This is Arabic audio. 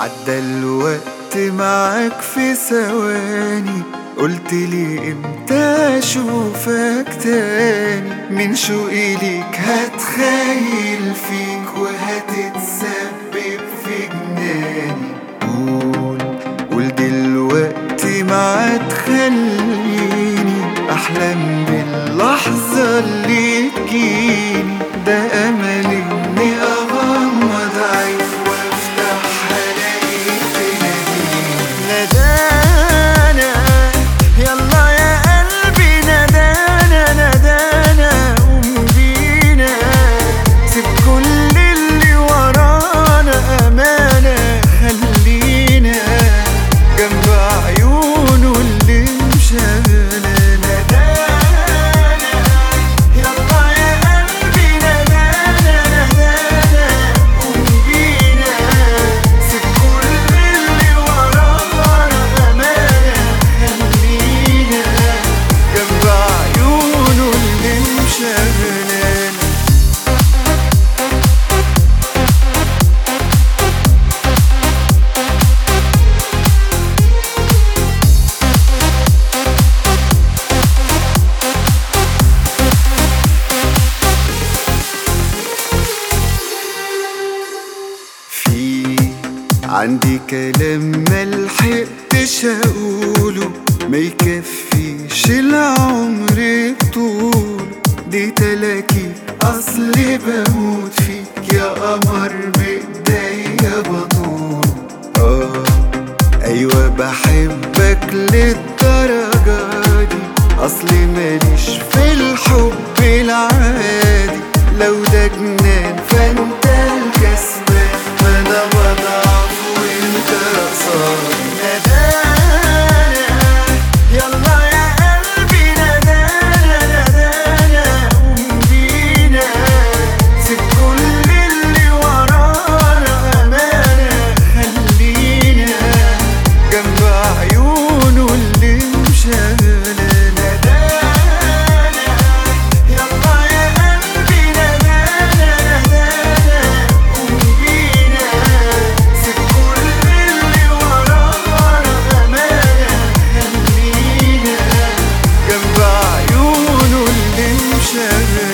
عدى الوقت معاك في ثواني، قلتلي امتى اشوفك تاني. من شوقي ليك هتخيل فيك وهتتسبب في جناني. قول دلوقتي ما تخليني احلم باللحظة اللي تجيني. ده املي اني اغمض عيني وافتح الاقيك تناديني. نادانا يلا يا قلبي، نادانا نادانا قوم بينا. سيب كل اللي ورانا امانة، خلينا جنب عيونه اللي مشغلة. عندي كلام ملحقتش اقوله، ما يكفيش العمر بطوله. دي تلاكي اصلي بموت فيك يا قمر بايديا بطول. ايوه بحبك للدرجة دي، اصلي ماليش في الحب العادي. لو ده جنان فانت الكسبان، فانا بضعف وانت قصادي. نادانا يلا يا قلبي، نادانا نادانا قوم بينا. سيب كل اللي ورانا امانة، خلينا جنب عيونه اللي مشغلة. Yeah.